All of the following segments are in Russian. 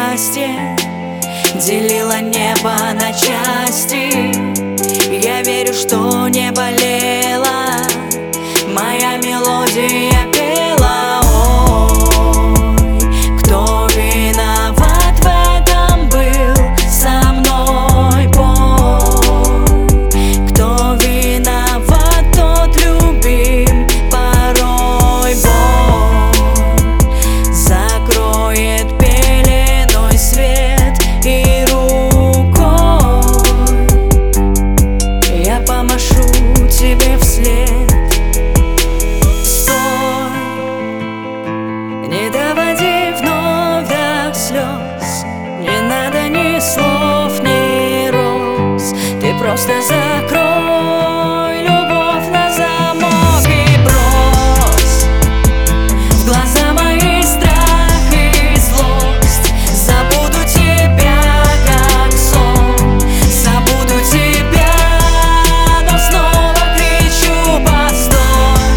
счастье делила небо на части. Я верю, что не болела, моя мелодия пела. Ой, кто виноват в этом был со мной бой? Кто виноват, тот любим порой. Боль закроет пеленой свет и рукой я помашу тебе вслед. Стой, не доводи вновь до слез, не надо ни слов, ни роз. Ты просто закрой любовь на замок и брось в глаза мои страх и злость. Забуду тебя как сон, забуду тебя, но снова кричу: постой.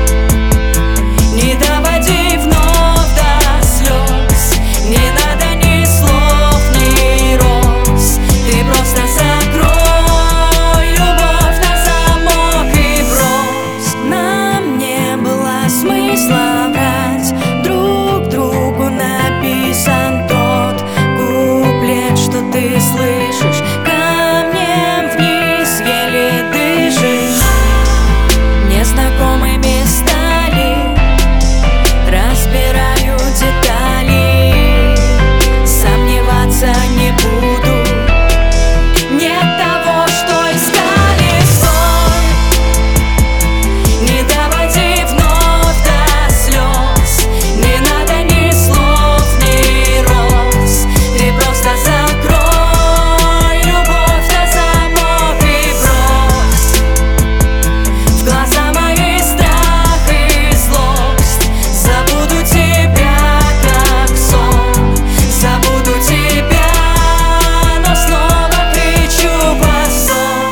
Не доводи вновь до слез, не надо ни слов, ни роз. Ты просто закрой любовь на замок и брось. Нам не было смысла врать, друг другу написан тот куплет, что ты слышишь. Камнем вниз еле дышишь. Незнакомыми стали, разбираю детали, сомневаться не буду, нет того, что искали. Стой, не доводи вновь до слез, не надо ни слов, ни роз. Ты просто закрой любовь на замок и брось в глаза мои страх и злость. Забуду тебя как сон, забуду тебя, но снова кричу: постой.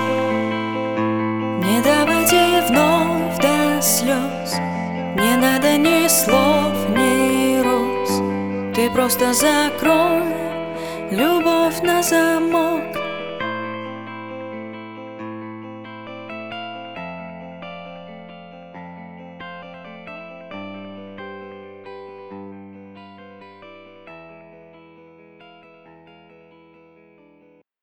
Не доводи вновь до слез, не надо ни слов, ни роз. Ты просто закрой любовь на замок